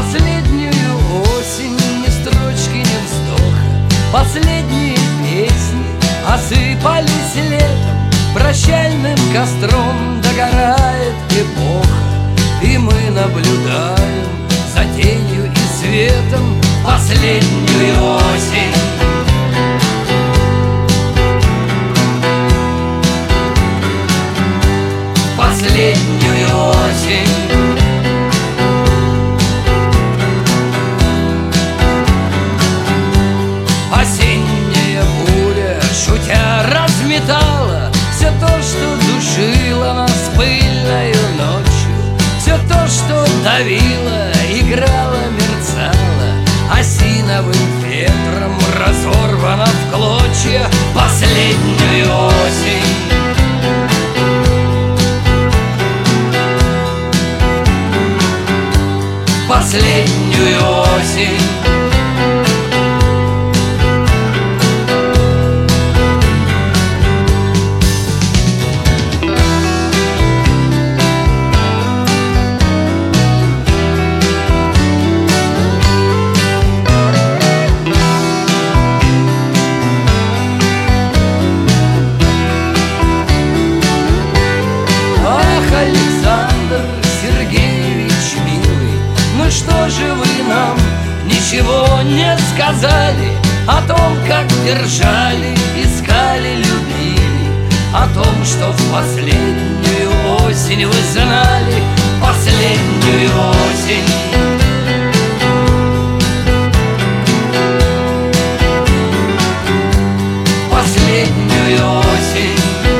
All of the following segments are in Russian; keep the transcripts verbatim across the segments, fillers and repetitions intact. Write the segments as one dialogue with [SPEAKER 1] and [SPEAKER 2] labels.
[SPEAKER 1] Последнюю осень, ни строчки, ни вздоха. Последние песни осыпались летом. Прощальным костром догорает эпоха, и мы наблюдаем за тенью и светом последнюю осень. Последнюю осень. Осенняя буря, шутя, разметала все то, что душило нас пыльною ночью, все то, что давило, играло, мерцало, осиновым ветром разорвано в клочья последнюю осень. Последнюю осень. Александр Сергеевич, милый, ну что же вы нам ничего не сказали о том, как держали, искали, любили, о том, что в последнюю осень вы знали, последнюю осень. Последнюю осень.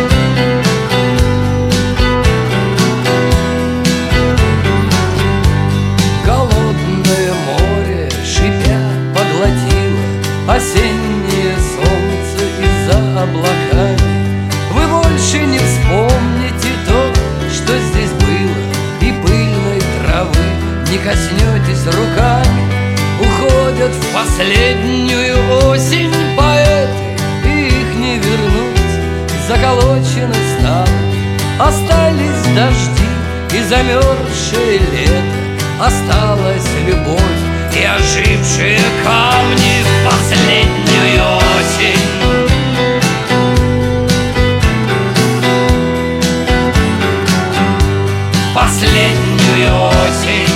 [SPEAKER 1] Осеннее солнце из-за облаками. Вы больше не вспомните то, что здесь было, и пыльной травы не коснетесь руками. Уходят в последнюю осень поэты, и их не вернуть, заколочены ставни. Остались дожди и замерзшее лето, осталась любовь и ожившие камни в последнюю осень. Последнюю осень.